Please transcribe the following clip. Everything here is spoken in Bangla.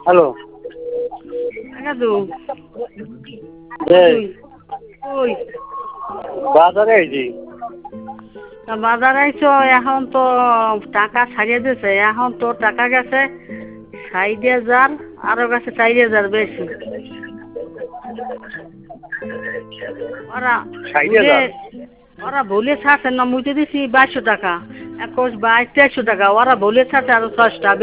হ্যালো দাদু এই ওই বাজারে আইছি। তা বাজার আইছো এখন তো টাকা ছাড়িয়ে দিয়েছে, এখন তো টাকা গেছে 60,000, আরো গেছে 4,000 বেশি। ওরা 60,000? ভুলে ছাড়ছে না, মুই তো দিছি 2200 টাকা, 21, 22, 2300 টাকা, ওরা ভুলে ছাড়ছে আরো 6টা